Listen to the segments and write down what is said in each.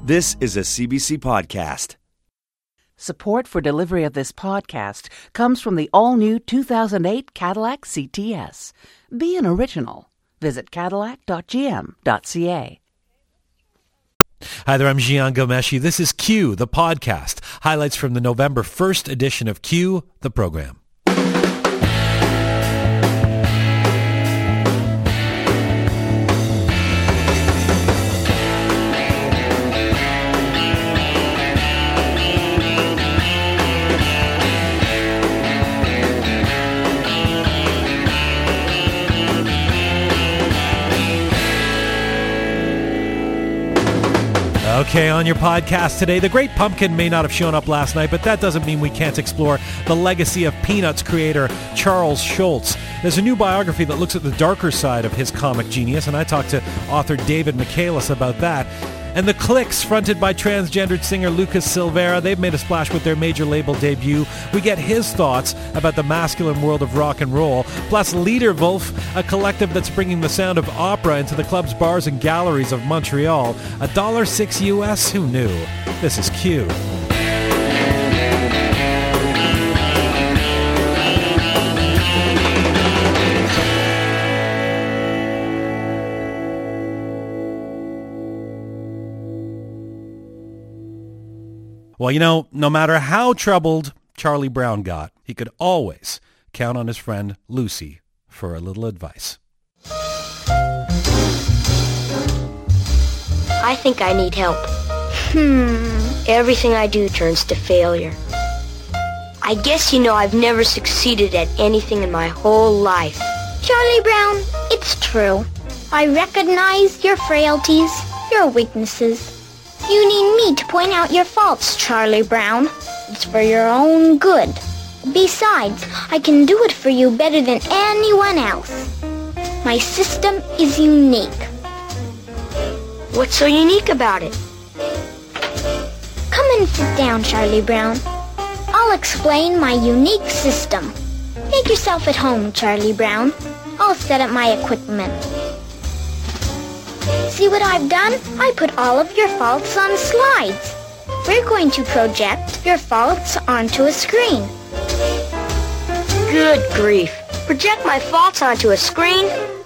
This is a CBC podcast. Support for delivery of this podcast comes from the all-new 2008 Cadillac CTS. Be an original. Visit cadillac.gm.ca. Hi there, I'm Gian Gomeshi. This is Q, the podcast. Highlights from the November 1st edition of Q, the program. Okay, on your podcast today, The Great Pumpkin may not have shown up last night, but that doesn't mean we can't explore the legacy of Peanuts creator Charles Schulz. There's a new biography that looks at the darker side of his comic genius, and I talked to author David Michaelis about that. And the Clicks, fronted by transgendered singer Lucas Silveira, they've made a splash with their major label debut. We get his thoughts about the masculine world of rock and roll. Plus Liederwolf, a collective that's bringing the sound of opera into the clubs, bars, and galleries of Montreal. $1.06 US, who knew? This is Q. Well, you know, no matter how troubled Charlie Brown got, he could always count on his friend Lucy for a little advice. I think I need help. Everything I do turns to failure. I guess you know I've never succeeded at anything in my whole life. Charlie Brown, it's true. I recognize your frailties, your weaknesses. You need me to point out your faults, Charlie Brown. It's for your own good. Besides, I can do it for you better than anyone else. My system is unique. What's so unique about it? Come and sit down, Charlie Brown. I'll explain my unique system. Make yourself at home, Charlie Brown. I'll set up my equipment. See what I've done? I put all of your faults on slides. We're going to project your faults onto a screen. Good grief. Project my faults onto a screen?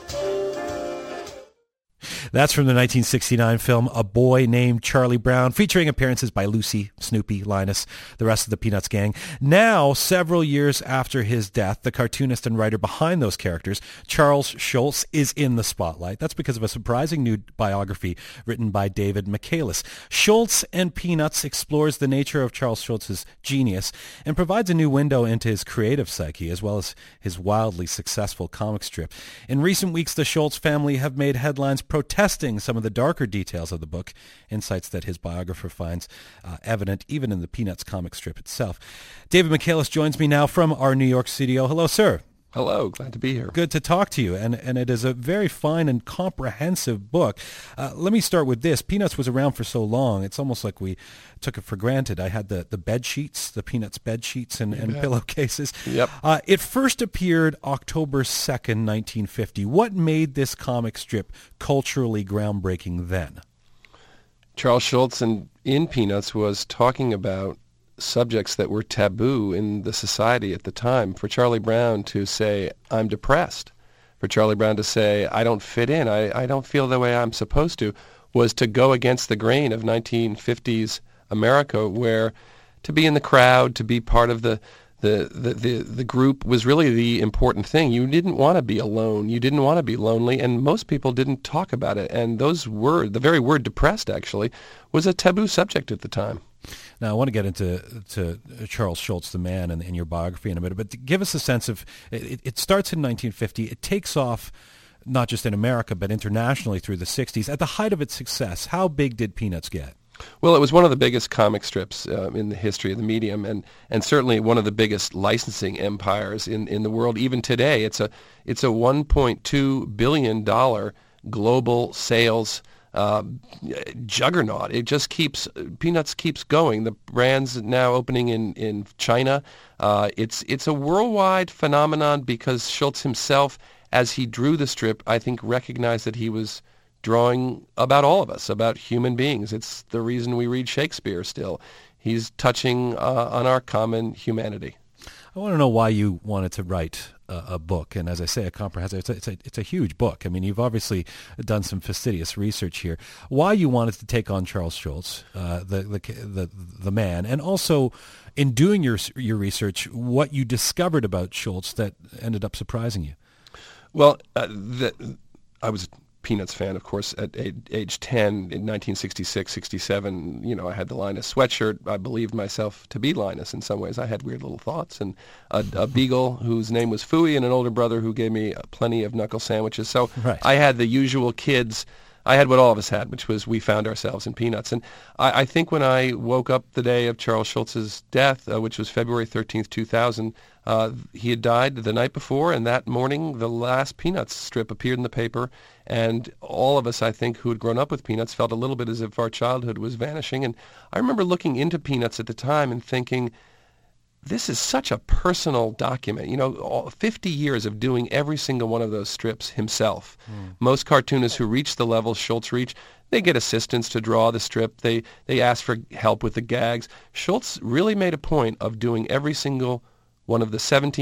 That's from the 1969 film A Boy Named Charlie Brown, featuring appearances by Lucy, Snoopy, Linus, the rest of the Peanuts gang. Now, several years after his death, the cartoonist and writer behind those characters, Charles Schulz, is in the spotlight. That's because of a surprising new biography written by David Michaelis. Schulz and Peanuts explores the nature of Charles Schulz's genius and provides a new window into his creative psyche, as well as his wildly successful comic strip. In recent weeks, the Schulz family have made headlines protesting some of the darker details of the book, insights that his biographer finds evident even in the Peanuts comic strip itself. David Michaelis joins me now from our New York studio. Hello, sir. Hello, glad to be here. Good to talk to you, and it is a very fine and comprehensive book. Let me start with this. Peanuts was around for so long, it's almost like we took it for granted. I had the bed sheets, the Peanuts bed sheets and pillowcases. Yep. It first appeared October 2nd, 1950. What made this comic strip culturally groundbreaking then? Charles Schulz in Peanuts was talking about subjects that were taboo in the society at the time. For Charlie Brown to say, I'm depressed, for Charlie Brown to say, I don't fit in, I don't feel the way I'm supposed to, was to go against the grain of 1950s America, where to be in the crowd, to be part of the group was really the important thing. You didn't want to be alone. You didn't want to be lonely, and most people didn't talk about it. And those words, the very word depressed, actually, was a taboo subject at the time. Now, I want to get into Charles Schulz, the man, and your biography in a minute, but to give us a sense of, it starts in 1950. It takes off not just in America, but internationally through the 60s. At the height of its success, how big did Peanuts get? Well, it was one of the biggest comic strips in the history of the medium, and certainly one of the biggest licensing empires in the world. Even today, it's a $1.2 billion global sales juggernaut. It just Peanuts keeps going. The brand's now opening in China. It's a worldwide phenomenon because Schulz himself, as he drew the strip, I think recognized that he was drawing about all of us, about human beings. It's the reason we read Shakespeare still. He's touching on our common humanity. I want to know why you wanted to write a book, and as I say, a comprehensive. It's a huge book. I mean, you've obviously done some fastidious research here. Why you wanted to take on Charles Schulz, the man, and also in doing your research, what you discovered about Schulz that ended up surprising you. Well, I was a Peanuts fan, of course, at age 10 in 1966, 67. You know, I had the Linus sweatshirt. I believed myself to be Linus in some ways. I had weird little thoughts. And a beagle whose name was Fooey, and an older brother who gave me plenty of knuckle sandwiches. So right. I had the usual kids. I had what all of us had, which was we found ourselves in Peanuts. And I think when I woke up the day of Charles Schulz's death, which was February 13th, 2000, he had died the night before, and that morning the last Peanuts strip appeared in the paper, and all of us, I think, who had grown up with Peanuts felt a little bit as if our childhood was vanishing. And I remember looking into Peanuts at the time and thinking, this is such a personal document. You know, 50 years of doing every single one of those strips himself. Most cartoonists who reach the level Schulz reached, they get assistants to draw the strip. They ask for help with the gags. Schulz really made a point of doing every single one of the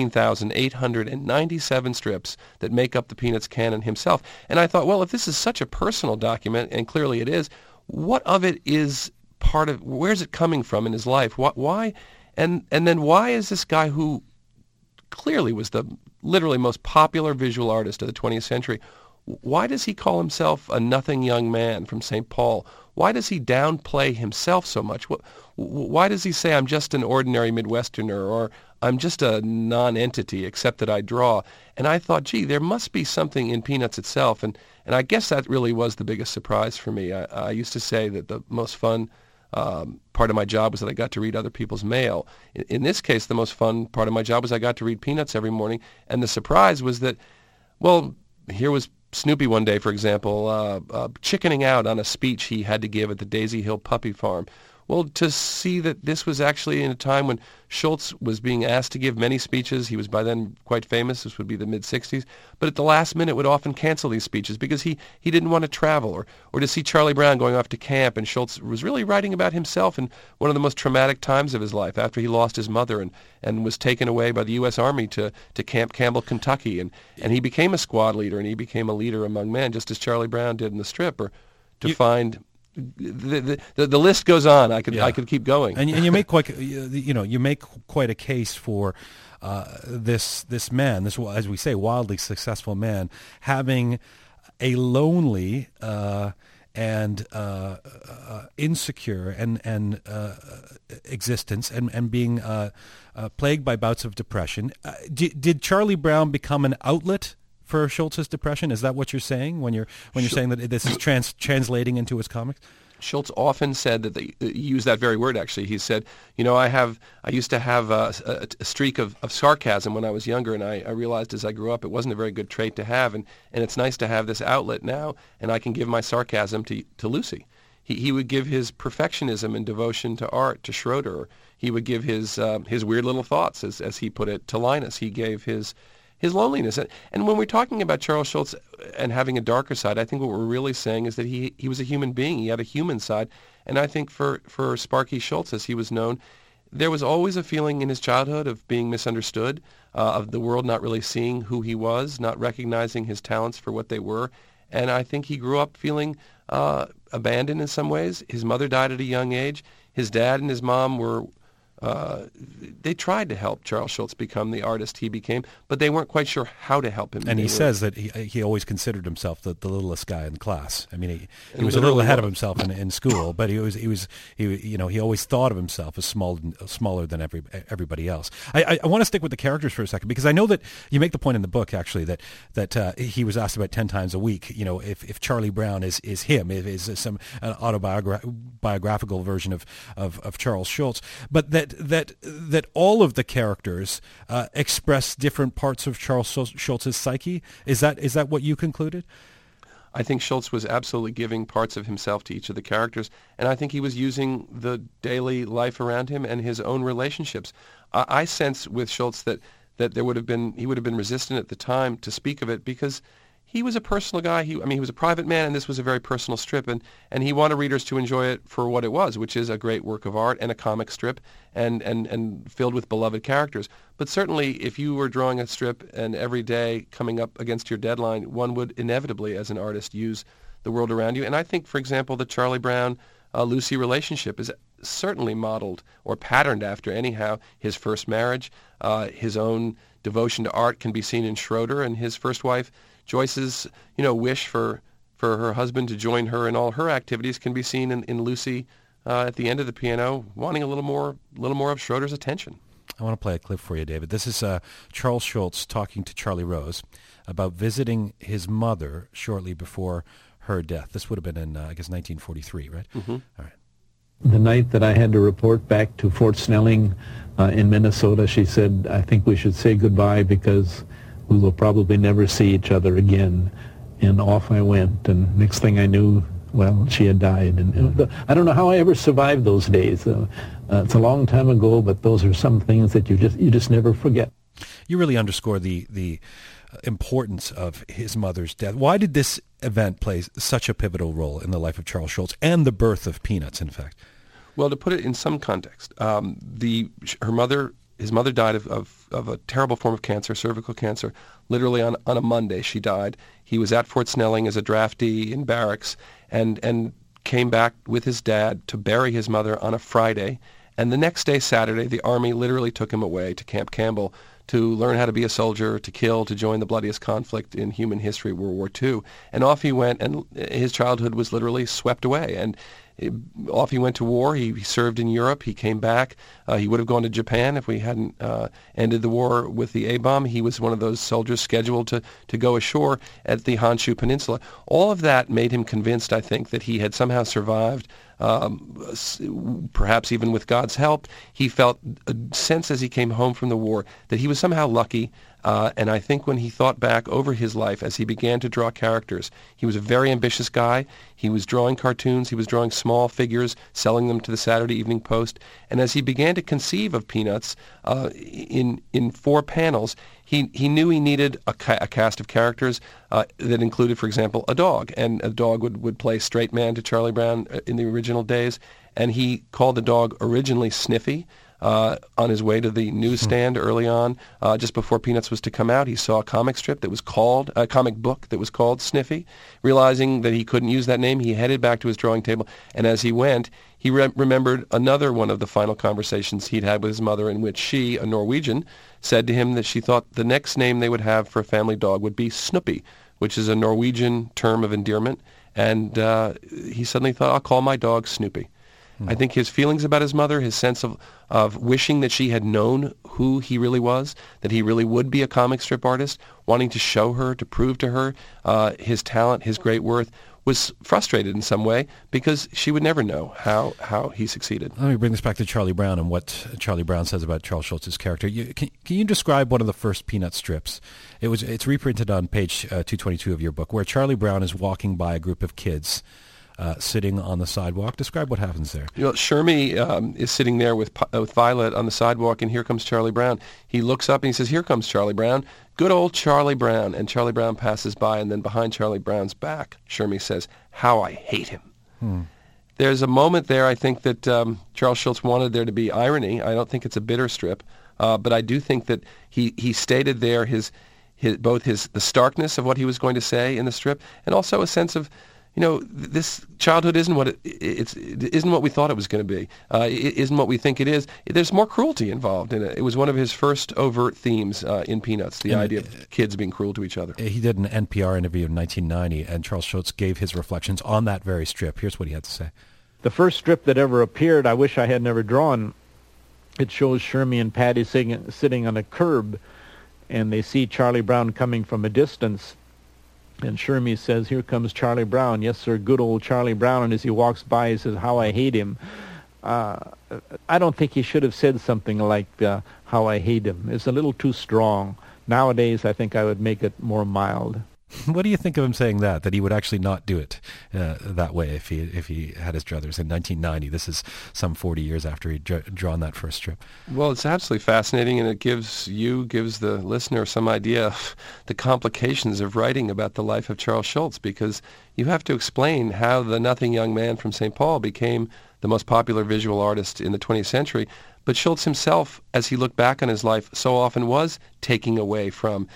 17,897 strips that make up the Peanuts canon himself. And I thought, well, if this is such a personal document, and clearly it is, what of it is part of, where's it coming from in his life? Why? And then why is this guy who clearly was the literally most popular visual artist of the 20th century, why does he call himself a nothing young man from St. Paul? Why does he downplay himself so much? Why does he say, I'm just an ordinary Midwesterner, or I'm just a non-entity except that I draw? And I thought, gee, there must be something in Peanuts itself. And I guess that really was the biggest surprise for me. I used to say that the most fun part of my job was that I got to read other people's mail. In this case, the most fun part of my job was I got to read Peanuts every morning. And the surprise was that, well, here was Snoopy one day, for example, chickening out on a speech he had to give at the Daisy Hill Puppy Farm. Well, to see that this was actually in a time when Schulz was being asked to give many speeches. He was by then quite famous. This would be the mid-'60s. But at the last minute would often cancel these speeches because he didn't want to travel. Or to see Charlie Brown going off to camp, and Schulz was really writing about himself in one of the most traumatic times of his life after he lost his mother and was taken away by the U.S. Army to Camp Campbell, Kentucky. And he became a squad leader, and he became a leader among men, just as Charlie Brown did in the strip. Or to find... The list goes on. I could keep going. And you make quite a case for this man, this, as we say, wildly successful man, having a lonely and insecure and existence, and being plagued by bouts of depression. Did Charlie Brown become an outlet for Schulz's depression? Is that what you're saying when you're saying that this is translating into his comics? Schulz often said that he used that very word. Actually, he said, I used to have a streak of sarcasm when I was younger, and I realized as I grew up it wasn't a very good trait to have, and it's nice to have this outlet now, and I can give my sarcasm to Lucy. He would give his perfectionism and devotion to art to Schroeder. He would give his weird little thoughts, as he put it, to Linus. He gave his loneliness. And when we're talking about Charles Schulz and having a darker side, I think what we're really saying is that he was a human being. He had a human side. And I think for Sparky Schulz, as he was known, there was always a feeling in his childhood of being misunderstood, of the world not really seeing who he was, not recognizing his talents for what they were. And I think he grew up feeling abandoned in some ways. His mother died at a young age. His dad and his mom were... they tried to help Charles Schulz become the artist he became, but they weren't quite sure how to help him. And he says that he always considered himself the littlest guy in the class. I mean, he was a little ahead of himself in school, but he always thought of himself as smaller than everybody else. I want to stick with the characters for a second, because I know that you make the point in the book actually that he was asked about 10 times a week. If Charlie Brown is him, is some an autobiographical version of Charles Schulz, but that all of the characters express different parts of Charles Schulz's psyche. Is that what you concluded? I think Schulz was absolutely giving parts of himself to each of the characters, and I think he was using the daily life around him and his own relationships. I sense with Schulz that he would have been resistant at the time to speak of it, because he was a personal guy. He was a private man, and this was a very personal strip, and he wanted readers to enjoy it for what it was, which is a great work of art and a comic strip, and filled with beloved characters. But certainly, if you were drawing a strip and every day coming up against your deadline, one would inevitably, as an artist, use the world around you. And I think, for example, the Charlie Brown-Lucy relationship is certainly modeled or patterned after, anyhow, his first marriage. His own devotion to art can be seen in Schroeder, and his first wife, Joyce's, wish for her husband to join her in all her activities can be seen in Lucy at the end of the piano, wanting a little more of Schroeder's attention. I want to play a clip for you, David. This is Charles Schulz talking to Charlie Rose about visiting his mother shortly before her death. This would have been in, 1943, right? Mm-hmm. All right. The night that I had to report back to Fort Snelling in Minnesota, she said, "I think we should say goodbye because we will probably never see each other again." And off I went, and next thing I knew, well, she had died. And I don't know how I ever survived those days. It's a long time ago, but those are some things that you just never forget. You really underscore the importance of his mother's death. Why did this event play such a pivotal role in the life of Charles Schulz and the birth of Peanuts, in fact? Well, to put it in some context, his mother died of a terrible form of cancer, cervical cancer. Literally on a Monday, she died. He was at Fort Snelling as a draftee in barracks, and came back with his dad to bury his mother on a Friday. And the next day, Saturday, the Army literally took him away to Camp Campbell to learn how to be a soldier, to kill, to join the bloodiest conflict in human history, World War II. And off he went, and his childhood was literally swept away. And off he went to war. He served in Europe. He came back. He would have gone to Japan if we hadn't ended the war with the A-bomb. He was one of those soldiers scheduled to go ashore at the Honshu Peninsula. All of that made him convinced, I think, that he had somehow survived, perhaps even with God's help. He felt a sense as he came home from the war that he was somehow lucky. And I think when he thought back over his life as he began to draw characters, he was a very ambitious guy. He was drawing cartoons. He was drawing small figures, selling them to the Saturday Evening Post. And as he began to conceive of Peanuts in 4 panels, he knew he needed a cast of characters that included, for example, a dog. And a dog would play straight man to Charlie Brown in the original days. And he called the dog originally Sniffy. On his way to the newsstand early on, just before Peanuts was to come out, he saw a comic book that was called Sniffy. Realizing that he couldn't use that name, he headed back to his drawing table, and as he went, he remembered another one of the final conversations he'd had with his mother, in which she, a Norwegian, said to him that she thought the next name they would have for a family dog would be Snoopy, which is a Norwegian term of endearment, and he suddenly thought, I'll call my dog Snoopy. I think his feelings about his mother, his sense of wishing that she had known who he really was, that he really would be a comic strip artist, wanting to show her, to prove to her his talent, his great worth, was frustrated in some way because she would never know how he succeeded. Let me bring this back to Charlie Brown and what Charlie Brown says about Charles Schulz's character. Can you describe one of the first Peanut strips? It's reprinted on page 222 of your book, where Charlie Brown is walking by a group of kids sitting on the sidewalk. Describe what happens there. Shermy is sitting there with Violet on the sidewalk, and here comes Charlie Brown. He looks up and he says, "Here comes Charlie Brown. Good old Charlie Brown." And Charlie Brown passes by, and then behind Charlie Brown's back, Shermy says, "How I hate him." There's a moment there, I think, that Charles Schulz wanted there to be irony. I don't think it's a bitter strip, but I do think that he stated there both the starkness of what he was going to say in the strip, and also a sense of, this childhood isn't what it isn't what we thought it was going to be. It isn't what we think it is. There's more cruelty involved in it. It was one of his first overt themes in Peanuts, the idea of kids being cruel to each other. He did an NPR interview in 1990, and Charles Schulz gave his reflections on that very strip. Here's what he had to say. The first strip that ever appeared, I wish I had never drawn. It shows Shermy and Patty sitting on a curb, and they see Charlie Brown coming from a distance. And Shermy says, "Here comes Charlie Brown." "Yes, sir, good old Charlie Brown." And as he walks by, he says, "How I hate him." I don't think he should have said something like, "How I hate him." It's a little too strong. Nowadays, I think I would make it more mild. What do you think of him saying that he would actually not do it that way if he had his druthers in 1990? This is some 40 years after he'd drawn that first strip. Well, it's absolutely fascinating, and it gives the listener some idea of the complications of writing about the life of Charles Schulz, because you have to explain how the nothing young man from St. Paul became the most popular visual artist in the 20th century. But Schulz himself, as he looked back on his life, so often was taking away from.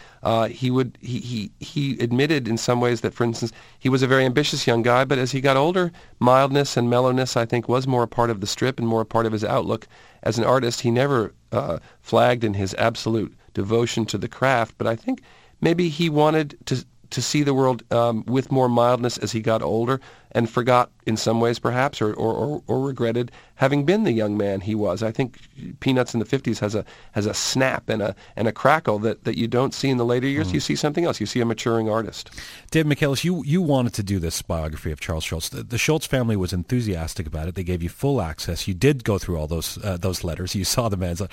He admitted in some ways that, for instance, he was a very ambitious young guy, but as he got older, mildness and mellowness, I think, was more a part of the strip and more a part of his outlook. As an artist, he never flagged in his absolute devotion to the craft, but I think maybe he wanted to see the world with more mildness as he got older, and forgot in some ways perhaps, or regretted having been the young man he was. I think Peanuts in the 50s has a snap and a crackle that you don't see in the later years. You see something else. You see a maturing artist. David Michaelis, you wanted to do this biography of Charles Schulz. The Schulz family was enthusiastic about it. They gave you full access. You did go through all those letters. You saw the man's.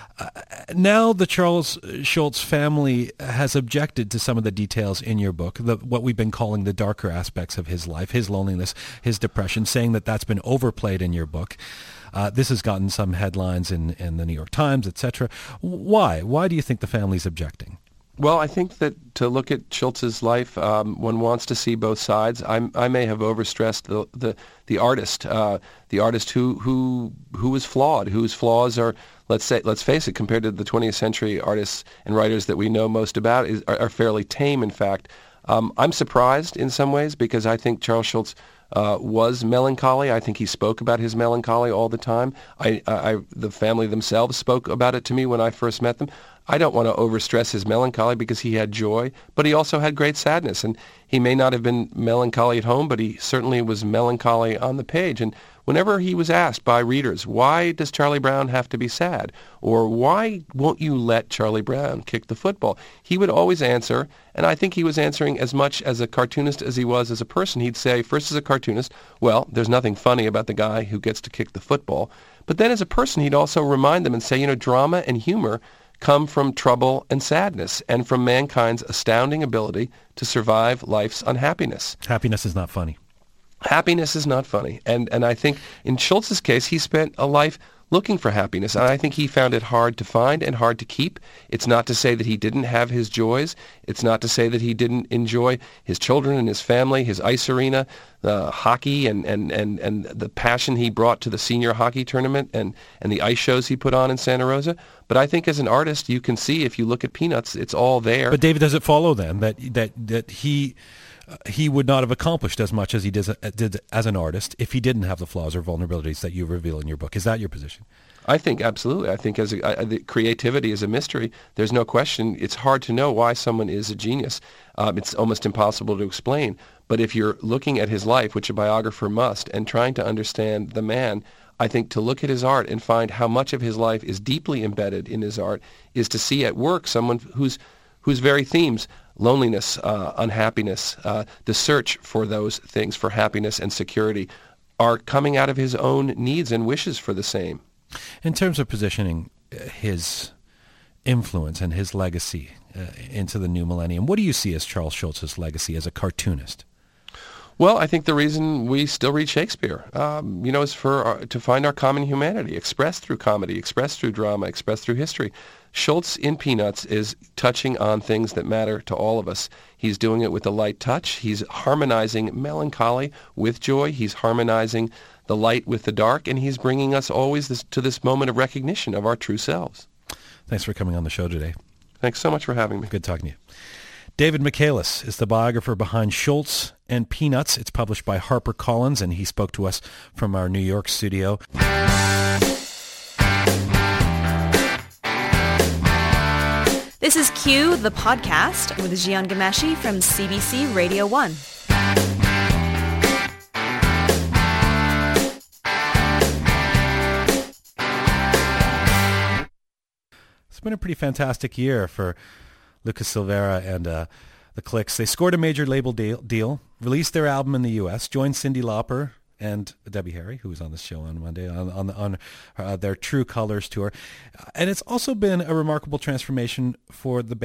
Now the Charles Schulz family has objected to some of the details in your book, what we've been calling the darker aspects of his life, his loneliness, his depression, saying that that's been overplayed in your book. This has gotten some headlines in the New York Times, etc. Why? Why do you think the family's objecting? Well, I think that to look at Schulz's life, one wants to see both sides. I may have overstressed the artist, who was flawed, whose flaws are, let's face it, compared to the 20th century artists and writers that we know most about, are fairly tame. In fact, I'm surprised in some ways, because I think Charles Schulz was melancholy. I think he spoke about his melancholy all the time. The family themselves spoke about it to me when I first met them. I don't want to overstress his melancholy, because he had joy, but he also had great sadness. And he may not have been melancholy at home, but he certainly was melancholy on the page. And whenever he was asked by readers, why does Charlie Brown have to be sad? Or why won't you let Charlie Brown kick the football? He would always answer, and I think he was answering as much as a cartoonist as he was as a person. He'd say, first as a cartoonist, well, there's nothing funny about the guy who gets to kick the football. But then as a person, he'd also remind them and say, drama and humor come from trouble and sadness, and from mankind's astounding ability to survive life's unhappiness. Happiness is not funny. Happiness is not funny. And I think in Schulz's case, he spent a life looking for happiness, and I think he found it hard to find and hard to keep. It's not to say that he didn't have his joys. It's not to say that he didn't enjoy his children and his family, his ice arena, the hockey, and the passion he brought to the senior hockey tournament and the ice shows he put on in Santa Rosa. But I think as an artist, you can see, if you look at Peanuts, it's all there. But David, does it follow then that he would not have accomplished as much as he did as an artist if he didn't have the flaws or vulnerabilities that you reveal in your book? Is that your position? I think absolutely. I think as the creativity is a mystery. There's no question. It's hard to know why someone is a genius. It's almost impossible to explain. But if you're looking at his life, which a biographer must, and trying to understand the man, I think to look at his art and find how much of his life is deeply embedded in his art is to see at work someone whose very themes, loneliness, unhappiness, the search for those things, for happiness and security, are coming out of his own needs and wishes for the same. In terms of positioning his influence and his legacy into the new millennium, what do you see as Charles Schulz's legacy as a cartoonist? Well, I think the reason we still read Shakespeare, is to find our common humanity, expressed through comedy, expressed through drama, expressed through history. Schulz in Peanuts is touching on things that matter to all of us. He's doing it with a light touch. He's harmonizing melancholy with joy. He's harmonizing the light with the dark, and he's bringing us always to this moment of recognition of our true selves. Thanks for coming on the show today. Thanks so much for having me. Good talking to you. David Michaelis is the biographer behind Schulz and Peanuts. It's published by HarperCollins, and he spoke to us from our New York studio. This is Q, the podcast, with Jian Ghomeshi from CBC Radio 1. It's been a pretty fantastic year for Lucas Silveira and the Clicks. They scored a major label deal, released their album in the U.S., joined Cyndi Lauper and Debbie Harry, who was on this show on Monday, on their True Colors tour. And it's also been a remarkable transformation for the band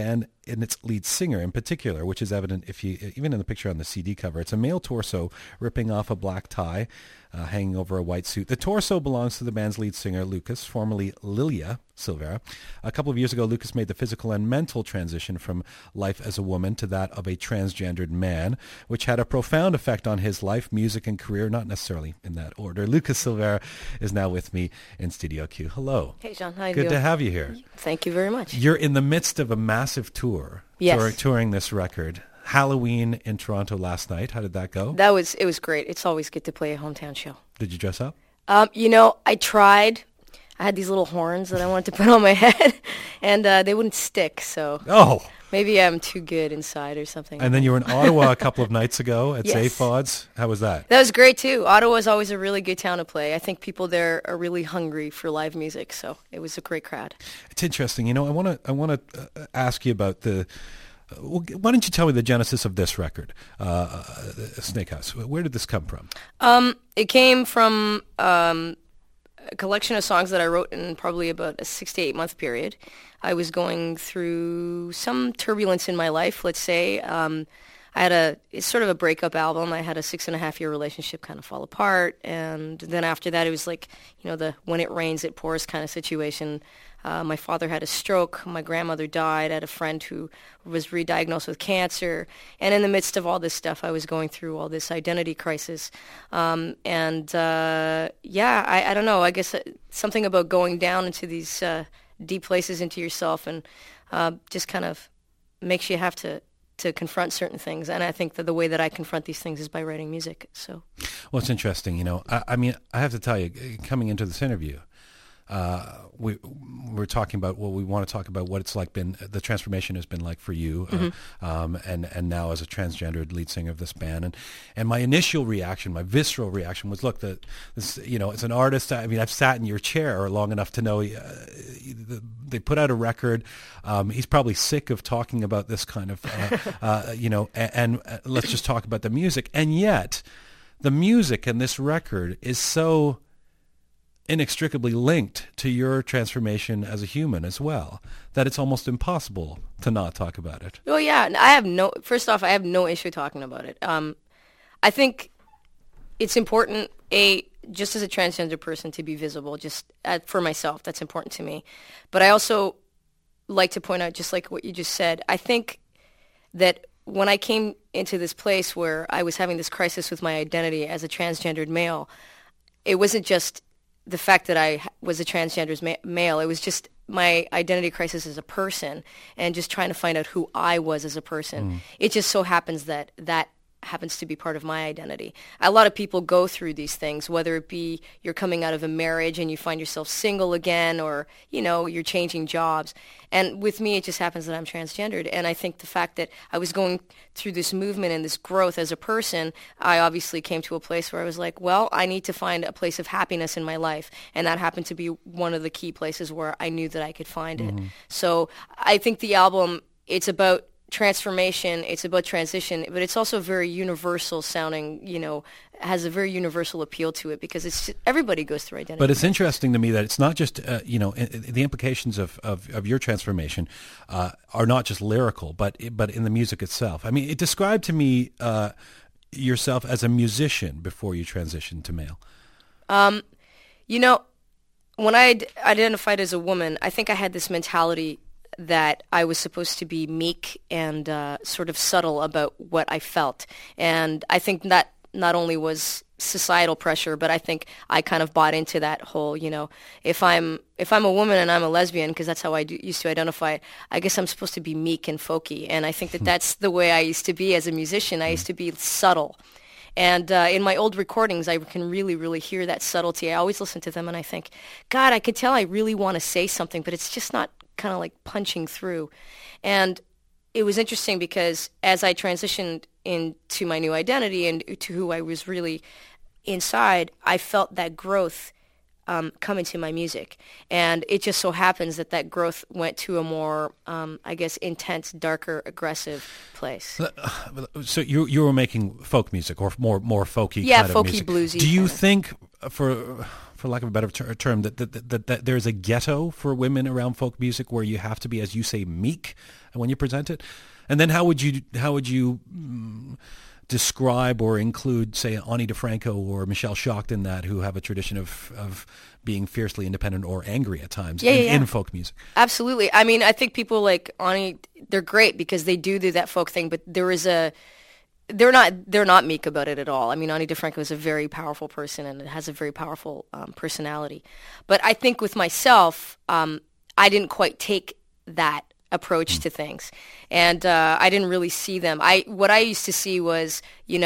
in its lead singer in particular, which is evident even in the picture on the CD cover. It's a male torso ripping off a black tie, hanging over a white suit. The torso belongs to the band's lead singer, Lucas, formerly Lilia Silvera. A couple of years ago, Lucas made the physical and mental transition from life as a woman to that of a transgendered man, which had a profound effect on his life, music, and career, not necessarily in that order. Lucas Silvera is now with me in Studio Q. Hello. Hey, John. How you Good doing? to have you here. Thank you very much. You're in the midst of a massive tour, Yes. touring this record. Halloween in Toronto last night. How did that go? It was great. It's always good to play a hometown show. Did you dress up? I tried. I had these little horns that I wanted to put on my head, and they wouldn't stick, so Oh. maybe I'm too good inside or something. And then you were in Ottawa a couple of nights ago at Yes. Zaphods. How was that? That was great, too. Ottawa is always a really good town to play. I think people there are really hungry for live music, so it was a great crowd. It's interesting. I want to ask you about why don't you tell me the genesis of this record, Snake House? Where did this come from? It came from a collection of songs that I wrote in probably about a 6 to 8 month period. I was going through some turbulence in my life, let's say. It's sort of a breakup album. I had a 6.5-year relationship kind of fall apart. And then after that, it was like, the when it rains, it pours kind of situation. My father had a stroke. My grandmother died. I had a friend who was re-diagnosed with cancer. And in the midst of all this stuff, I was going through all this identity crisis. I don't know. I guess something about going down into these deep places into yourself and just kind of makes you have to confront certain things. And I think that the way that I confront these things is by writing music. So, well, it's interesting. I have to tell you, coming into this interview, we're talking about, we want to talk about what it's like the transformation has been like for you, and now as a transgendered lead singer of this band. And my initial reaction, my visceral reaction was, look, as an artist, I've sat in your chair long enough to know they put out a record. He's probably sick of talking about this kind of, and let's just talk about the music. And yet the music in this record is so inextricably linked to your transformation as a human as well, that it's almost impossible to not talk about it. Well, yeah, I have no issue talking about it. I think it's important, just as a transgender person, to be visible, just for myself. That's important to me. But I also like to point out, just like what you just said, I think that when I came into this place where I was having this crisis with my identity as a transgendered male, it wasn't just the fact that I was a transgender male. It was just my identity crisis as a person and just trying to find out who I was as a person. It just so happens that happens to be part of my identity. A lot of people go through these things, whether it be you're coming out of a marriage and you find yourself single again, or, you're changing jobs. And with me, it just happens that I'm transgendered. And I think the fact that I was going through this movement and this growth as a person, I obviously came to a place where I was like, well, I need to find a place of happiness in my life. And that happened to be one of the key places where I knew that I could find it. So I think the album, it's about transformation, it's about transition, but it's also very universal sounding, has a very universal appeal to it because everybody goes through identity. But it's interesting to me that it's not just, the implications of your transformation are not just lyrical, but in the music itself. It described to me yourself as a musician before you transitioned to male. When I identified as a woman, I think I had this mentality that I was supposed to be meek and sort of subtle about what I felt. And I think that not only was societal pressure, but I think I kind of bought into that whole, if I'm a woman and I'm a lesbian, because that's how I used to identify, I guess I'm supposed to be meek and folky. And I think that that's the way I used to be as a musician. I used to be subtle. And in my old recordings, I can really, really hear that subtlety. I always listen to them and I think, God, I could tell I really want to say something, but it's just not kind of like punching through. And it was interesting because as I transitioned into my new identity and to who I was really inside, I felt that growth come into my music. And it just so happens that growth went to a more, intense, darker, aggressive place. So you were making folk music or more folky kind of folky, music. bluesy. Do you think for for lack of a better term, that there's a ghetto for women around folk music where you have to be, as you say, meek when you present it? And then how would you describe or include, say, Ani DeFranco or Michelle Schacht in that, who have a tradition of being fiercely independent or angry at times in folk music? Absolutely. I mean, I think people like Ani, they're great because they do that folk thing, but they're not meek about it at all. I mean, Ani DeFranco is a very powerful person and has a very powerful personality. But I think with myself, I didn't quite take that approach to things, and I didn't really see them. What I used to see was,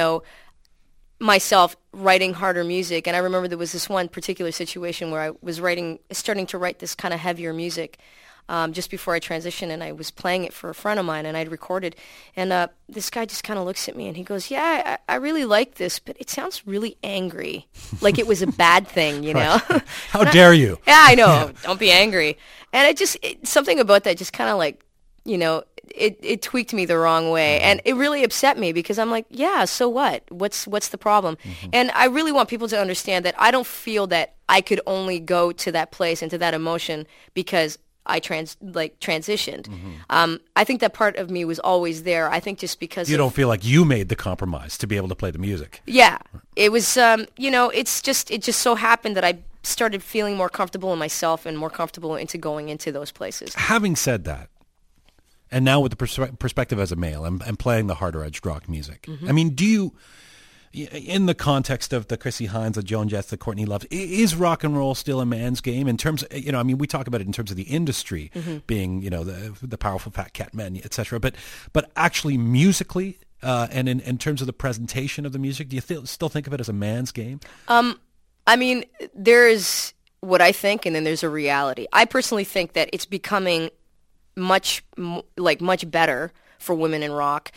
myself writing harder music, and I remember there was this one particular situation where I was starting to write this kind of heavier music just before I transitioned, and I was playing it for a friend of mine, and I'd recorded, and this guy just kind of looks at me, and he goes, "Yeah, I really like this, but it sounds really angry, like it was a bad thing, you know?" How dare you? Yeah, I know. Yeah. Don't be angry. And something about that just kind of like, it tweaked me the wrong way, and it really upset me because I'm like, yeah, so what? What's the problem? Mm-hmm. And I really want people to understand that I don't feel that I could only go to that place and to that emotion because I transitioned. Mm-hmm. I think that part of me was always there. I think just because you don't feel like you made the compromise to be able to play the music. Yeah, it was. It just so happened that I started feeling more comfortable in myself and more comfortable into going into those places. Having said that, and now with the perspective as a male and playing the harder edged rock music, mm-hmm. I mean, do you, in the context of the Chrissie Hyndes, the Joan Jetts, the Courtney Loves, is rock and roll still a man's game in terms of, I mean, we talk about it in terms of the industry mm-hmm. being, the powerful fat cat men, et cetera, but actually musically and in terms of the presentation of the music, do you still think of it as a man's game? I mean, there's what I think, and then there's a reality. I personally think that it's becoming much better for women in rock,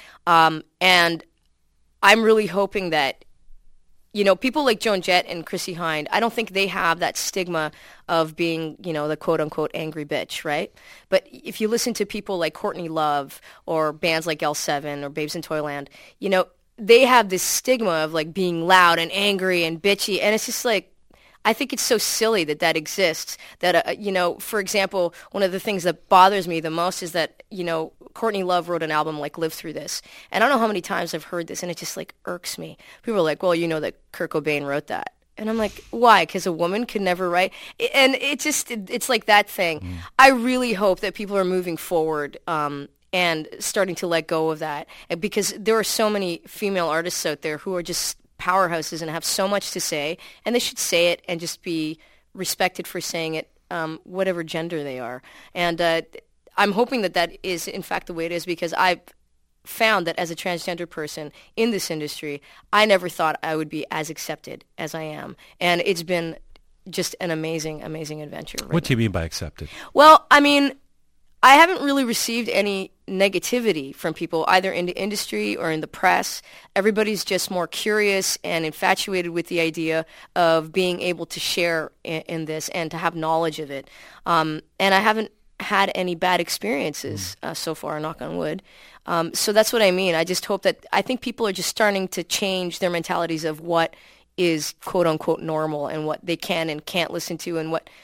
and I'm really hoping that, people like Joan Jett and Chrissie Hynde, I don't think they have that stigma of being, the quote-unquote angry bitch, right? But if you listen to people like Courtney Love or bands like L7 or Babes in Toyland, they have this stigma of like being loud and angry and bitchy, and it's just like, I think it's so silly that exists. That for example, one of the things that bothers me the most is that Courtney Love wrote an album like "Live Through This," and I don't know how many times I've heard this, and it just like irks me. People are like, "Well, that Kurt Cobain wrote that," and I'm like, "Why? Because a woman could never write?" And it's like that thing. Mm. I really hope that people are moving forward. And starting to let go of that, because there are so many female artists out there who are just powerhouses and have so much to say, and they should say it and just be respected for saying it, whatever gender they are. And I'm hoping that is in fact the way it is, because I've found that as a transgender person in this industry, I never thought I would be as accepted as I am, and it's been just an amazing, amazing adventure. What do you mean by accepted? Well, I mean, I haven't really received any negativity from people either in the industry or in the press. Everybody's just more curious and infatuated with the idea of being able to share in this and to have knowledge of it. And I haven't had any bad experiences so far, knock on wood. So that's what I mean. I just hope that, I think people are just starting to change their mentalities of what is quote unquote normal and what they can and can't listen to, and what,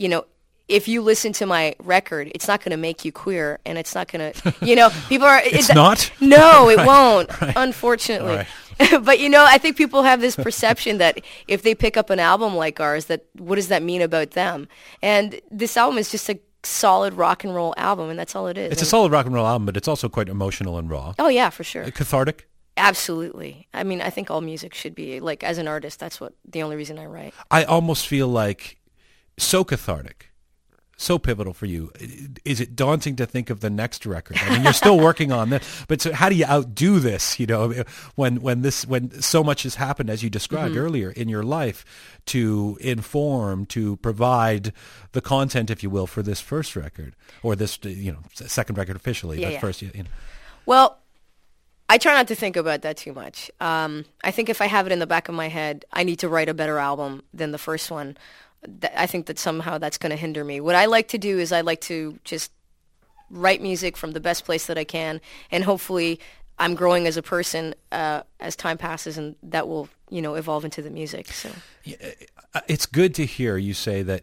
if you listen to my record, it's not going to make you queer, and it's not going to, people are... It's not? No, it won't, unfortunately. Right. But, I think people have this perception that if they pick up an album like ours, that what does that mean about them? And this album is just a solid rock and roll album, and that's all it is. It's a solid rock and roll album, but it's also quite emotional and raw. Oh, yeah, for sure. Cathartic? Absolutely. I mean, I think all music should be, like, as an artist, that's the only reason I write. I almost feel like so cathartic. So pivotal for you. Is it daunting to think of the next record? I mean, you're still working on this, but so how do you outdo this? When so much has happened, as you described mm-hmm. earlier, in your life, to inform, to provide the content, if you will, for this first record, or this second record officially, but first. Well, I try not to think about that too much. I think if I have it in the back of my head, I need to write a better album than the first one. I think that somehow that's going to hinder me. What I like to do is I like to just write music from the best place that I can, and hopefully I'm growing as a person as time passes, and that will, evolve into the music. So it's good to hear you say that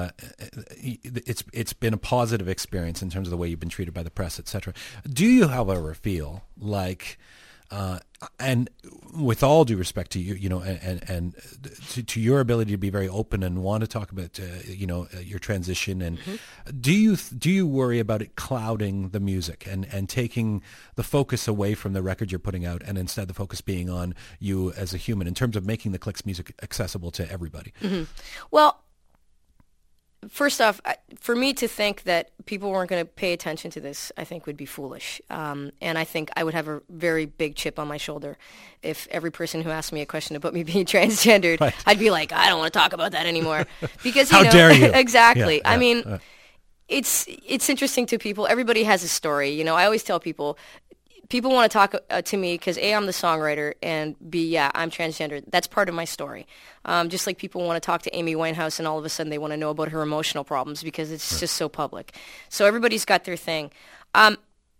it's been a positive experience in terms of the way you've been treated by the press, etc. Do you, however, feel like, and with all due respect to you, and to your ability to be very open and want to talk about, your transition, and do you worry about it clouding the music and taking the focus away from the record you're putting out, and instead the focus being on you as a human in terms of making the Clicks music accessible to everybody? Well, first off, for me to think that people weren't going to pay attention to this, I think would be foolish. And I think I would have a very big chip on my shoulder if every person who asked me a question about me being transgendered, right, I'd be like, I don't want to talk about that anymore. Because, How dare you? Exactly. Yeah, I mean, it's interesting to people. Everybody has a story. I always tell people want to talk to me because A, I'm the songwriter, and B, yeah, I'm transgender. That's part of my story. Just like people want to talk to Amy Winehouse, and all of a sudden they want to know about her emotional problems because it's just so public. So everybody's got their thing. I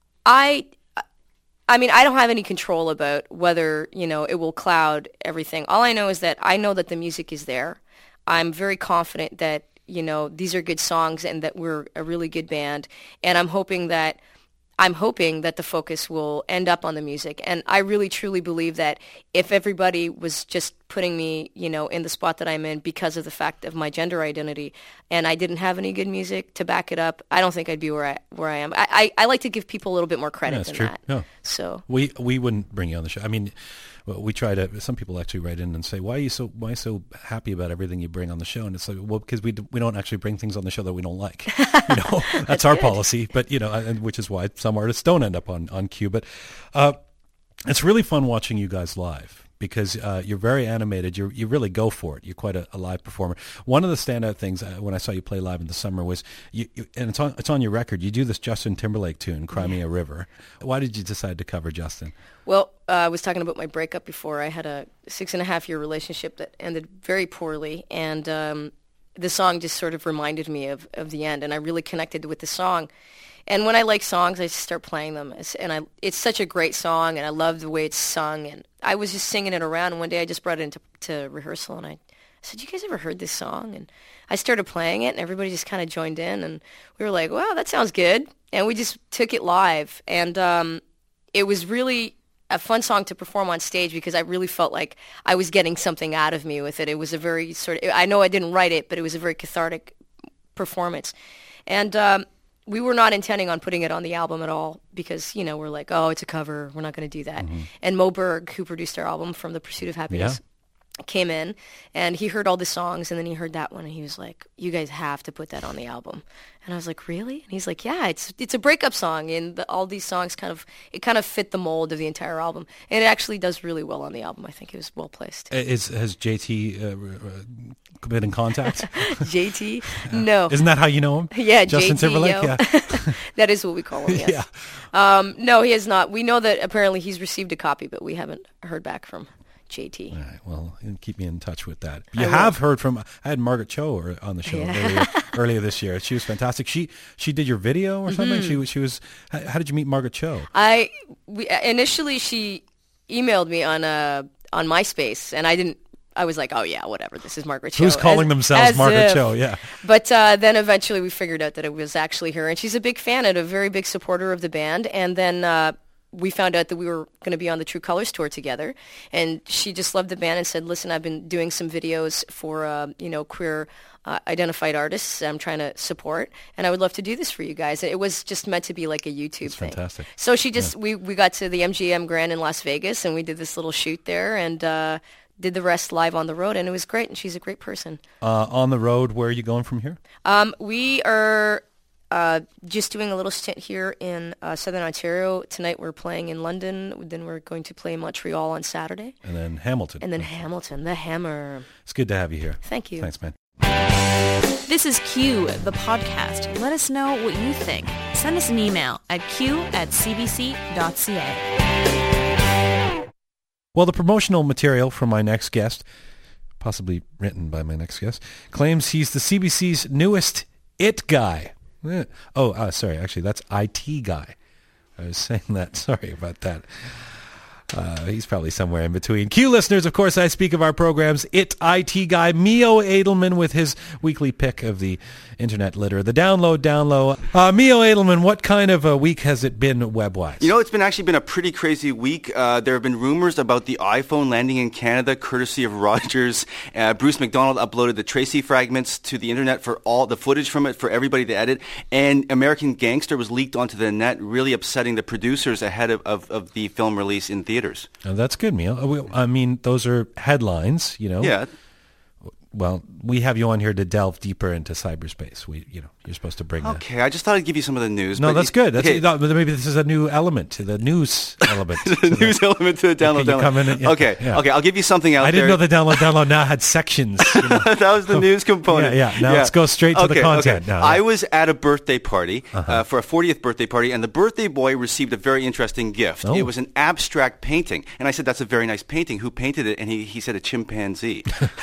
mean, I don't have any control about whether, it will cloud everything. All I know is that I know that the music is there. I'm very confident that, these are good songs and that we're a really good band. And I'm hoping that the focus will end up on the music. And I really, truly believe that if everybody was just putting me, in the spot that I'm in because of the fact of my gender identity, and I didn't have any good music to back it up, I don't think I'd be where I am. I like to give people a little bit more credit than that. No. So we wouldn't bring you on the show. I mean, we try to. Some people actually write in and say, "Why are you so happy about everything you bring on the show?" And it's like, well, because we don't actually bring things on the show that we don't like. That's our policy. But and which is why some artists don't end up on cue. But it's really fun watching you guys live, because you're very animated. You really go for it. You're quite a live performer. One of the standout things when I saw you play live in the summer was and it's on your record. You do this Justin Timberlake tune, "Cry Me a River." Why did you decide to cover Justin? Well, I was talking about my breakup before. I had a 6.5-year relationship that ended very poorly, and the song just sort of reminded me of the end, and I really connected with the song. And when I like songs, I just start playing them. And it's such a great song, and I love the way it's sung. And I was just singing it around, and one day I just brought it into rehearsal, and I said, "You guys ever heard this song?" And I started playing it, and everybody just kind of joined in, and we were like, "Wow, that sounds good." And we just took it live, and it was really a fun song to perform on stage because I really felt like I was getting something out of me with it. It was a very I know I didn't write it, but it was a very cathartic performance. And we were not intending on putting it on the album at all because, we're like, oh, it's a cover. We're not going to do that. Mm-hmm. And Mo Berg, who produced our album, From the Pursuit of Happiness, came in, and he heard all the songs, and then he heard that one, and he was like, "You guys have to put that on the album." And I was like, "Really?" And he's like, "Yeah, it's a breakup song, and all these songs kind of fit the mold of the entire album, and it actually does really well on the album. I think it was well placed." Has JT been in contact? JT? No. Isn't that how you know him? Yeah, Justin JT, Timberlake. Yeah, that is what we call him. Yes. Yeah. No, he has not. We know that apparently he's received a copy, but we haven't heard back from JT. All right, well, keep me in touch with that. You have heard from, I had Margaret Cho on the show earlier this year. She was fantastic. She did your video or something? Mm-hmm. She was, how did you meet Margaret Cho? Initially she emailed me on MySpace, and I was like, oh yeah, whatever, this is Margaret Cho. Who's calling themselves Margaret Cho, yeah. But then eventually we figured out that it was actually her, and she's a big fan and a very big supporter of the band, and then we found out that we were going to be on the True Colors tour together, and she just loved the band and said, "Listen, I've been doing some videos for queer identified artists I'm trying to support, and I would love to do this for you guys." It was just meant to be like a YouTube thing. Fantastic. So she just we got to the MGM Grand in Las Vegas, and we did this little shoot there, and did the rest live on the road, and it was great. And she's a great person. On the road, where are you going from here? We are just doing a little stint here in Southern Ontario. Tonight we're playing in London. Then we're going to play Montreal on Saturday. And then Hamilton. And then Hamilton, the Hammer. It's good to have you here. Thank you. Thanks, man. This is Q, the podcast. Let us know what you think. Send us an email at q@cbc.ca. Well, the promotional material from my next guest, possibly written by my next guest, claims he's the CBC's newest IT guy. Sorry, actually, that's IT guy. I was saying that. Sorry about that. He's probably somewhere in between. Q listeners, of course, I speak of our programs. IT guy Mio Edelman with his weekly pick of the internet litter. The down low. Mio Edelman, what kind of a week has it been web-wise? You know, it's actually been a pretty crazy week. There have been rumors about the iPhone landing in Canada, courtesy of Rogers. Bruce McDonald uploaded the Tracy fragments to the internet for all the footage from it for everybody to edit. And American Gangster was leaked onto the net, really upsetting the producers ahead of the film release in theaters. Oh, that's good, Mio. I mean, those are headlines, you know. Yeah. Well, we have you on here to delve deeper into cyberspace. You're supposed to bring that. Okay, I just thought I'd give you some of the news. No, that's good. Okay. Maybe this is a new element to the news element. The news element to the download. Okay, I'll give you something out there. I didn't know the download now had sections. That was the news component. Now let's go straight to the content. Now, I was at a birthday party for a 40th birthday party, and the birthday boy received a very interesting gift. Oh. It was an abstract painting. And I said, that's a very nice painting. Who painted it? And he said a chimpanzee.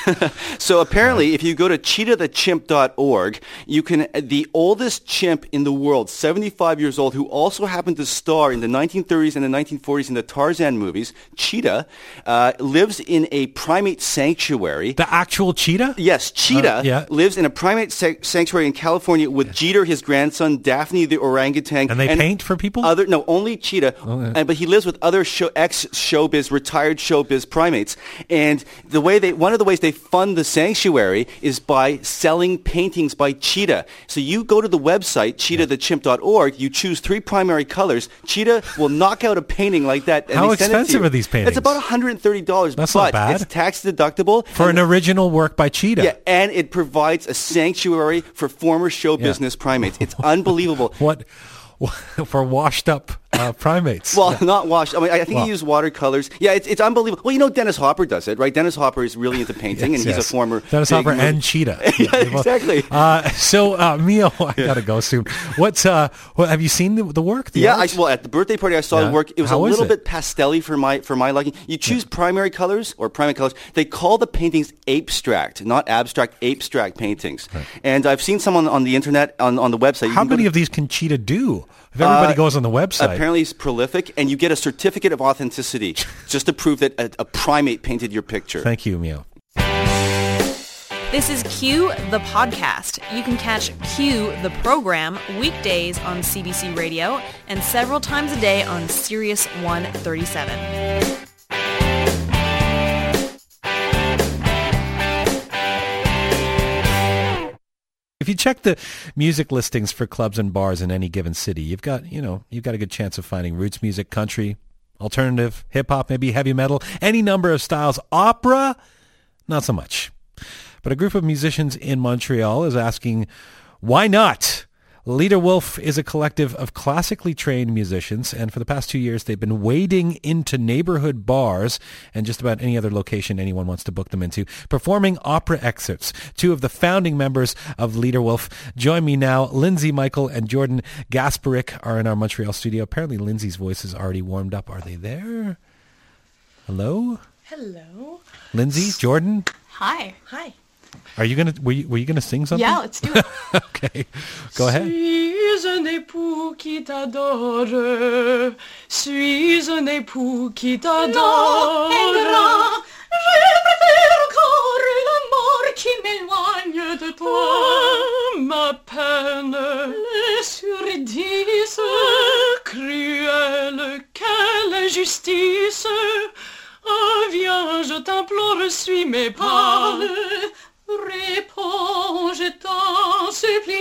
So apparently, if you go to cheetahthechimp.org, you can... The oldest chimp in the world, 75 years old, who also happened to star in the 1930s and the 1940s in the Tarzan movies, Cheetah, lives in a primate sanctuary. The actual cheetah? Yes, Cheetah lives in a primate sanctuary in California with Jeter, his grandson, Daphne the orangutan. And they paint for people? Only Cheetah. Okay. But he lives with other ex-showbiz, retired showbiz primates. And one of the ways they fund the sanctuary is by selling paintings by Cheetah. So you go to the website, cheetahthechimp.org, you choose 3 primary colors. Cheetah will knock out a painting like that. And How they send expensive it to you. are these paintings? It's about $130. That's not bad. It's tax deductible. For an original work by Cheetah. Yeah, and it provides a sanctuary for former show business primates. It's unbelievable. What? For washed up primates. Well, not washed. I mean, I think he used watercolors. Yeah, it's unbelievable. Well, Dennis Hopper does it, right? Dennis Hopper is really into painting, and he's a former... Dennis Hopper and Cheetah. Yeah, exactly. So, Mio, I got to go soon. Have you seen the work? At the birthday party, I saw the work. It was a little bit pastel-y for my liking. You choose primary colors or primate colors. They call the paintings abstract, not abstract, abstract paintings. Right. And I've seen some on the internet, on the website. How many of these can Cheetah do? If everybody goes on the website. Apparently he's prolific, and you get a certificate of authenticity just to prove that a primate painted your picture. Thank you, Mio. This is Q, the podcast. You can catch Q, the program, weekdays on CBC Radio and several times a day on Sirius 137. If you check the music listings for clubs and bars in any given city, you've got a good chance of finding roots music, country, alternative, hip-hop, maybe heavy metal, any number of styles. Opera, not so much. But a group of musicians in Montreal is asking, why not? Leader Wolf is a collective of classically trained musicians, and for the past 2 years, they've been wading into neighborhood bars and just about any other location anyone wants to book them into, performing opera excerpts. 2 of the founding members of Leader Wolf join me now. Lindsay Michael and Jordan Gasparic are in our Montreal studio. Apparently, Lindsay's voice is already warmed up. Are they there? Hello? Hello. Lindsay, Jordan? Hi. Are you were you gonna sing something? Yeah, let's do it. Okay, go ahead. Suis un époux qui t'adore. Suis un époux qui t'adore. Je préfère encore l'amour qui m'éloigne de toi. Ma peine, les surdisses, cruelle, quelle injustice. Oh, viens, je t'implore, suis mes pas. Réponds, je t'en supplie.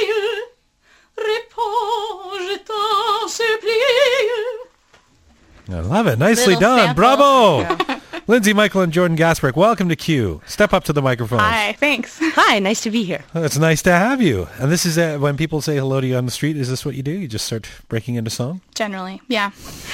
Réponds, je t'en supplie. I love it. Nicely done. Sample. Bravo. Yeah. Lindsay, Michael, and Jordan Gasparic, welcome to Q. Step up to the microphone. Hi, thanks. Hi, nice to be here. It's nice to have you. And this is when people say hello to you on the street, is this what you do? You just start breaking into song? Generally, yeah.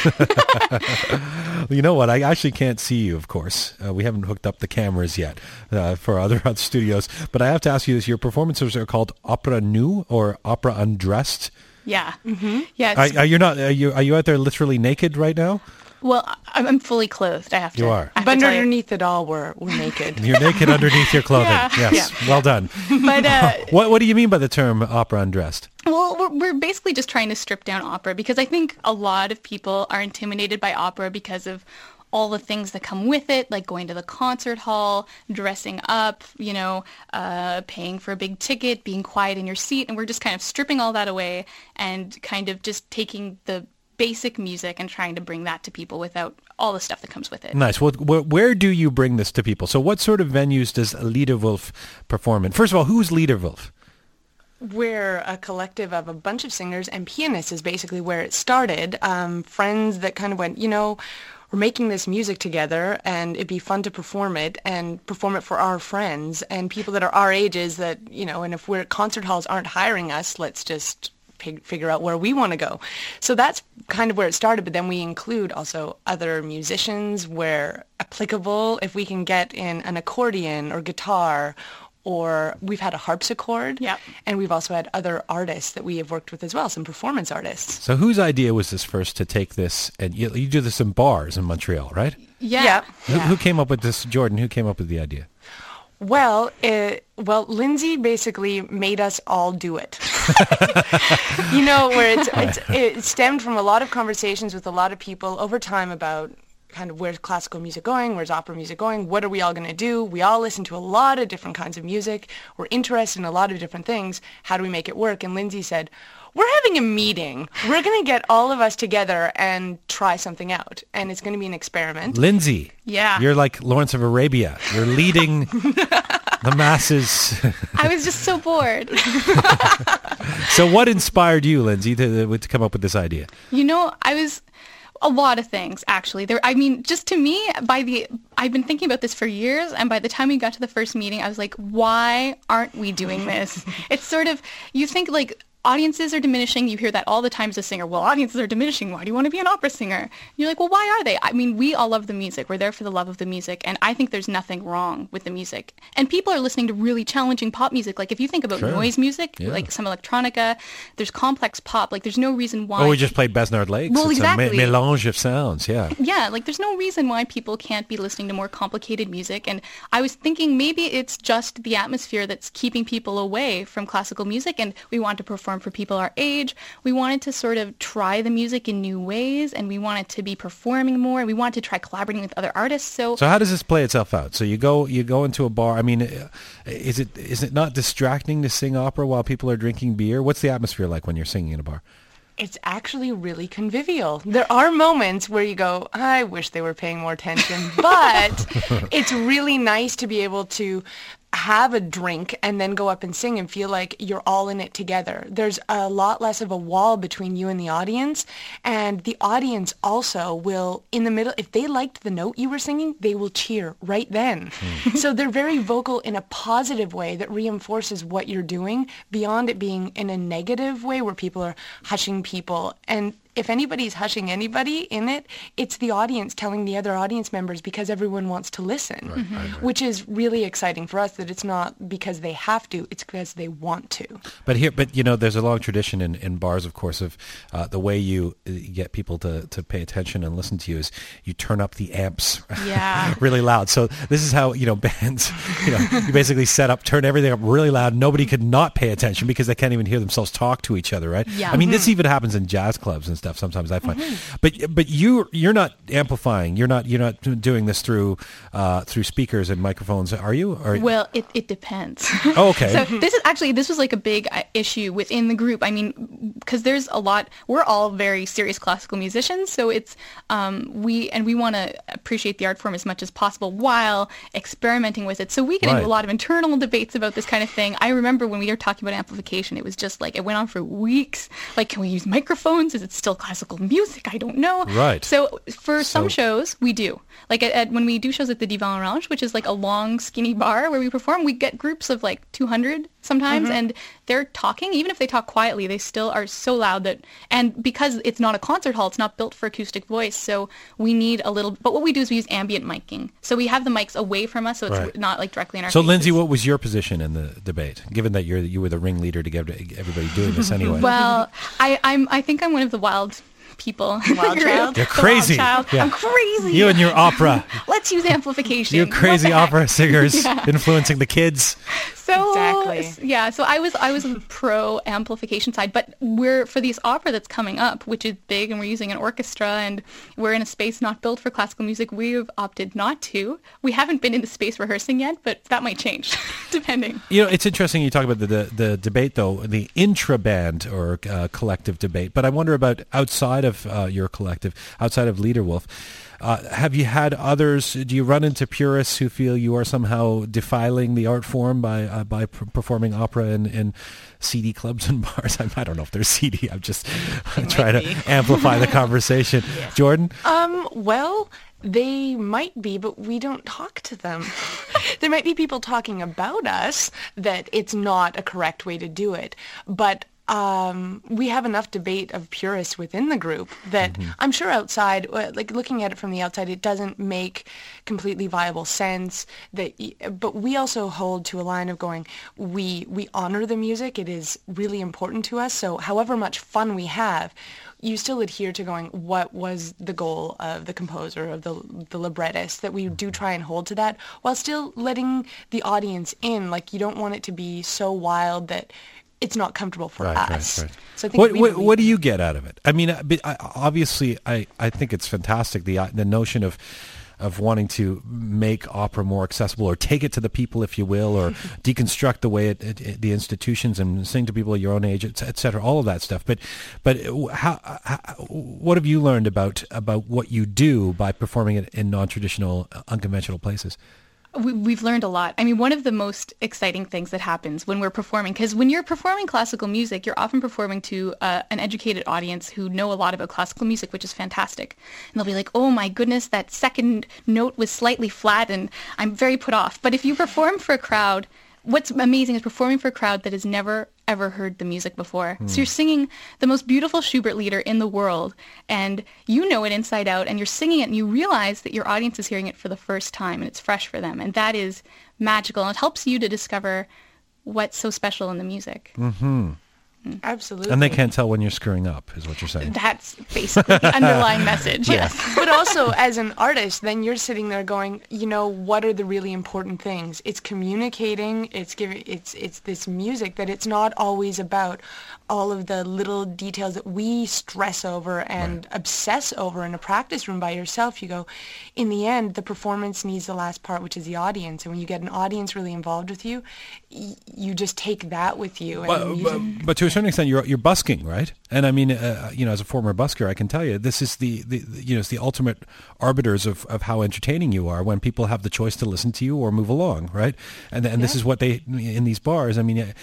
You know what? I actually can't see you, of course. We haven't hooked up the cameras yet for other studios. But I have to ask you this. Your performances are called Opera Nu or Opera Undressed. Yeah. Mm-hmm. Yeah. Are you out there literally naked right now? Well, I'm fully clothed. I have to. You are. I have But to tell you. underneath it all, we're naked. You're naked underneath your clothing. Yeah. Yes, well done. But What do you mean by the term opera undressed? well, we're basically just trying to strip down opera because I think a lot of people are intimidated by opera because of all the things that come with it, like going to the concert hall, dressing up, paying for a big ticket, being quiet in your seat. And we're just kind of stripping all that away and kind of just taking the basic music and trying to bring that to people without all the stuff that comes with it. Nice. Well, where do you bring this to people? So what sort of venues does Liederwolf perform in? First of all, who's Liederwolf? We're a collective of a bunch of singers and pianists is basically where it started. Friends that kind of went, we're making this music together and it'd be fun to perform it for our friends and people that are our ages that, and if concert halls aren't hiring us, let's just figure out where we want to go. So that's kind of where it started, but then we include also other musicians where applicable, if we can get in an accordion or guitar, or we've had a harpsichord, and we've also had other artists that we have worked with as well, some performance artists. So whose idea was this first to take this, and you do this in bars in Montreal, right? Yeah. Who came up with this, Jordan? Who came up with the idea? Well, Lindsay basically made us all do it. Where it stemmed from a lot of conversations with a lot of people over time about kind of where's classical music going, where's opera music going, what are we all going to do? We all listen to a lot of different kinds of music. We're interested in a lot of different things. How do we make it work? And Lindsay said, we're having a meeting. We're going to get all of us together and try something out. And it's going to be an experiment. Lindsay. Yeah. You're like Lawrence of Arabia. You're leading the masses. I was just so bored. So what inspired you, Lindsay, to come up with this idea? A lot of things, actually. Just to me, I've been thinking about this for years, and by the time we got to the first meeting, I was like, why aren't we doing this? It's sort of, you think like, audiences are diminishing. You hear that all the time as a singer. Well, audiences are diminishing. Why do you want to be an opera singer? And you're like, well, why are they? We all love the music. We're there for the love of the music. And I think there's nothing wrong with the music. And people are listening to really challenging pop music. Like if you think about noise music, like some electronica, there's complex pop. Like there's no reason why. Oh, we just played Besnard Lakes. Well, it's exactly. a mélange of sounds, yeah. Yeah, like there's no reason why people can't be listening to more complicated music. And I was thinking maybe it's just the atmosphere that's keeping people away from classical music. And we want to perform for people our age. We wanted to sort of try the music in new ways, and we wanted to be performing more. We wanted to try collaborating with other artists. So how does this play itself out? So you go into a bar. I mean, is it not distracting to sing opera while people are drinking beer? What's the atmosphere like when you're singing in a bar? It's actually really convivial. There are moments where you go, I wish they were paying more attention, but it's really nice to be able to have a drink and then go up and sing and feel like you're all in it together. There's a lot less of a wall between you and the audience, and the audience also will, in the middle, if they liked the note you were singing, they will cheer right then. So they're very vocal in a positive way that reinforces what you're doing beyond it being in a negative way where people are hushing people. And if anybody's hushing anybody in it, it's the audience telling the other audience members because everyone wants to listen, right. Which is really exciting for us that it's not because they have to, it's because they want to. But there's a long tradition in bars, of course, of the way you get people to pay attention and listen to you is you turn up the amps really loud. So this is how, bands, you basically turn everything up really loud. Nobody could not pay attention because they can't even hear themselves talk to each other, right? Yeah. I mean, this even happens in jazz clubs and stuff sometimes, I find. But you're not amplifying. You're not doing this through speakers and microphones, are you? Well, it depends. Oh, okay. So this was like a big issue within the group. I mean, because there's a lot. We're all very serious classical musicians, so it's we want to appreciate the art form as much as possible while experimenting with it. So we get into a lot of internal debates about this kind of thing. I remember when we were talking about amplification, it was just like it went on for weeks. Like, can we use microphones? Is it still classical music? I don't know. Right. So for some shows, we do. Like when we do shows at the Divan Orange, which is like a long, skinny bar where we perform, we get groups of like 200 sometimes, and they're talking. Even if they talk quietly, they still are so loud that, and because it's not a concert hall, it's not built for acoustic voice, so we need a little, but what we do is we use ambient miking. So we have the mics away from us, so it's not like directly in our faces. Lindsay, what was your position in the debate, given that you were the ringleader to get everybody doing this anyway? Well, I think I'm one of the wild people. Wild child. You're crazy. Wild child. Yeah. I'm crazy. You and your opera. Let's use amplification. You crazy What the heck? opera singers influencing the kids. So Exactly. yeah, so I was on the pro amplification side, but we're for this opera that's coming up, which is big, and we're using an orchestra, and we're in a space not built for classical music. We've opted not to. We haven't been in the space rehearsing yet, but that might change, depending. You know, it's interesting you talk about the debate, though, the intra-band or collective debate. But I wonder about outside of your collective, outside of Liederwolf. Have you had others? Do you run into purists who feel you are somehow defiling the art form by performing opera in CD clubs and bars? I don't know if they're CD. I'm just trying to amplify the conversation. Yeah. Jordan? Well, they might be, but we don't talk to them. There might be people talking about us that it's not a correct way to do it, but we have enough debate of purists within the group that I'm sure outside, like looking at it from the outside, it doesn't make completely viable sense. But we also hold to a line of going, we honor the music. It is really important to us. So however much fun we have, you still adhere to going, what was the goal of the composer, of the librettist, that we do try and hold to that while still letting the audience in. Like, you don't want it to be so wild that it's not comfortable for us. Right. So I think what do you get out of it? I mean, obviously, I think it's fantastic, the notion of wanting to make opera more accessible, or take it to the people, if you will, or deconstruct the way the institutions, and sing to people at your own age, et cetera, all of that stuff. But how what have you learned about what you do by performing it in non-traditional, unconventional places? We've learned a lot. I mean, one of the most exciting things that happens when we're performing, because when you're performing classical music, you're often performing to an educated audience who know a lot about classical music, which is fantastic. And they'll be like, oh my goodness, that second note was slightly flat and I'm very put off. But if you perform for a crowd, what's amazing is performing for a crowd that has never ever heard the music before. So you're singing the most beautiful Schubert lieder in the world, and you know it inside out, and you're singing it, and you realize that your audience is hearing it for the first time, and it's fresh for them, and that is magical, and it helps you to discover what's so special in the music. Mm-hmm. Absolutely. And they can't tell when you're screwing up, is what you're saying. That's basically the underlying message, yes. But also, as an artist, then you're sitting there going, you know, what are the really important things? It's communicating, it's this music, that it's not always about all of the little details that we stress over and obsess over in a practice room by yourself. You go, in the end, the performance needs the last part, which is the audience. And when you get an audience really involved with you, you just take that with you. And but to a certain extent, you're busking, right? And I mean, you know, as a former busker, I can tell you, this is it's the ultimate arbiters of how entertaining you are, when people have the choice to listen to you or move along, right? And this is what they, in these bars, I mean,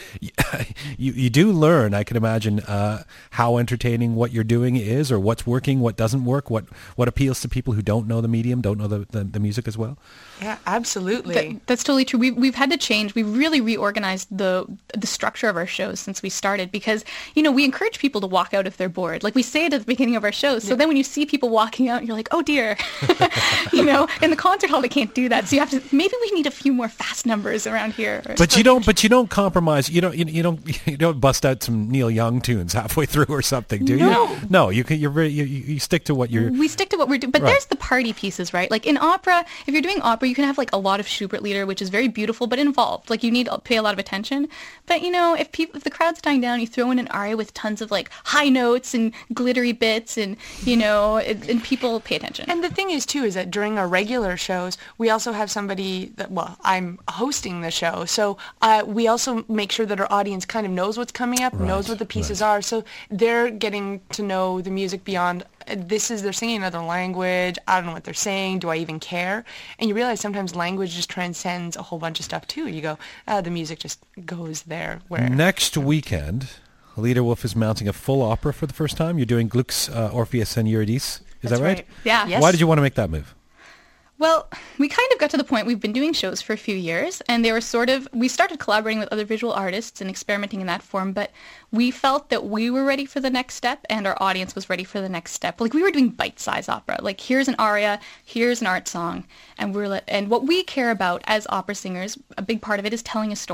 you do learn, I can imagine, how entertaining what you're doing is, or what's working, what doesn't work, what appeals to people who don't know the medium, don't know the music as well. Yeah, absolutely. That's totally true. We've had to change. We've really reorganized the structure of our shows since we started, because, you know, we encourage people to walk out if they're bored. Like we say it at the beginning of our shows. So then when you see people walking out, you're like, oh dear. You know, in the concert hall they can't do that. So you have to, maybe we need a few more fast numbers around here. But you don't compromise. You don't bust out some Neil Young tunes halfway through or something, do you? No, you stick to what you're. We stick to what we're doing. But there's the party pieces, right? Like in opera, if you're doing opera, you can have like a lot of Schubert lieder, which is very beautiful but involved. Like you need to pay a lot of attention. But you know, if the crowd's dying down, you throw in an aria with tons of like high notes and glittery bits, and you know, and people pay attention. And the thing is too, is that during our regular shows, we also have somebody that, well, I'm hosting the show, so we also make sure that our audience kind of knows what's coming up, knows what the pieces are, so they're getting to know the music beyond. They're singing another language. I don't know what they're saying. Do I even care? And you realize sometimes language just transcends a whole bunch of stuff too. You go, the music just goes there. Where next weekend, Liederwolf is mounting a full opera for the first time. You're doing Gluck's Orpheus and Eurydice. Is that right? Yeah. Yes. Why did you want to make that move? Well, we kind of got to the point, we've been doing shows for a few years, and they were we started collaborating with other visual artists and experimenting in that form, but we felt that we were ready for the next step, and our audience was ready for the next step. Like, we were doing bite-sized opera. Like, here's an aria, here's an art song, and what we care about as opera singers, a big part of it is telling a story.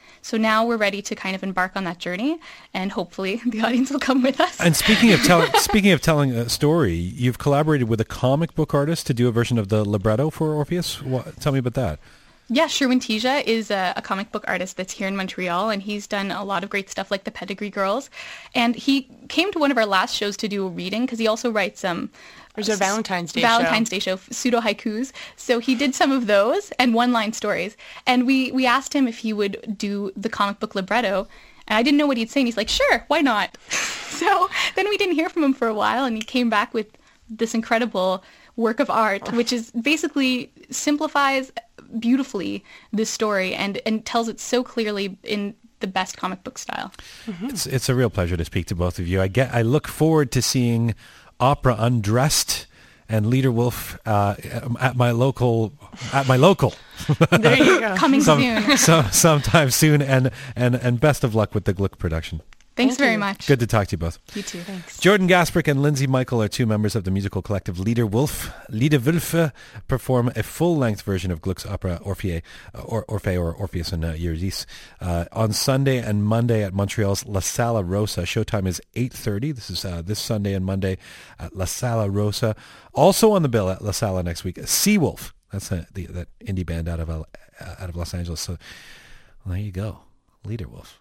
So now we're ready to kind of embark on that journey, and hopefully the audience will come with us. And speaking of telling a story, you've collaborated with a comic book artist to do a version of the libretto for Orpheus. Tell me about that. Yeah, Sherwin Tija is a comic book artist that's here in Montreal, and he's done a lot of great stuff like the Pedigree Girls. And he came to one of our last shows to do a reading because he also writes there's a Valentine's Day show, pseudo haikus. So he did some of those and one-line stories. And we asked him if he would do the comic book libretto. And I didn't know what he'd say, and he's like, sure, why not? So then we didn't hear from him for a while, and he came back with this incredible work of art, which is basically simplifies beautifully this story and tells it so clearly in the best comic book style. Mm-hmm. It's a real pleasure to speak to both of you. I look forward to seeing Opera Undressed and Leader Wolf at my local. There you go. Coming soon. Sometime soon, and best of luck with the Gluck production. Thanks very much. Good to talk to you both. You too. Thanks. Jordan Gasprick and Lindsay Michael are two members of the musical collective Lieder Wolf. Lieder Wölfe perform a full-length version of Gluck's opera Orpheus or Orpheus and Eurydice on Sunday and Monday at Montreal's La Sala Rosa. Showtime is 8:30. This is this Sunday and Monday at La Sala Rosa. Also on the bill at La Sala next week, Seawolf. That's that indie band out of Los Angeles. So well, there you go, Lieder Wolf.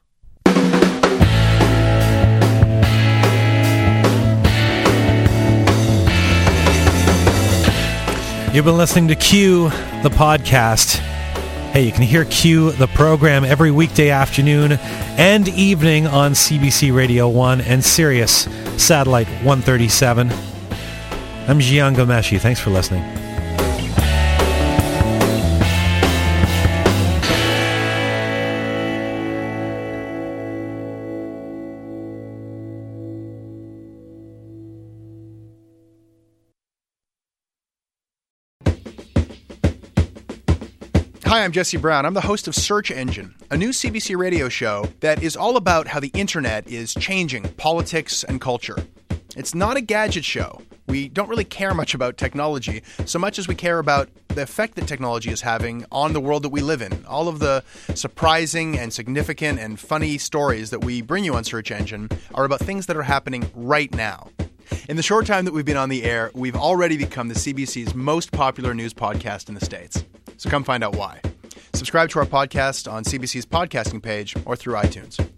You've been listening to Q, the podcast. Hey, you can hear Q, the program, every weekday afternoon and evening on CBC Radio 1 and Sirius Satellite 137. I'm Gian Gomeshi. Thanks for listening. Hi, I'm Jesse Brown. I'm the host of Search Engine, a new CBC radio show that is all about how the internet is changing politics and culture. It's not a gadget show. We don't really care much about technology so much as we care about the effect that technology is having on the world that we live in. All of the surprising and significant and funny stories that we bring you on Search Engine are about things that are happening right now. In the short time that we've been on the air, we've already become the CBC's most popular news podcast in the States. So come find out why. Subscribe to our podcast on CBC's podcasting page or through iTunes.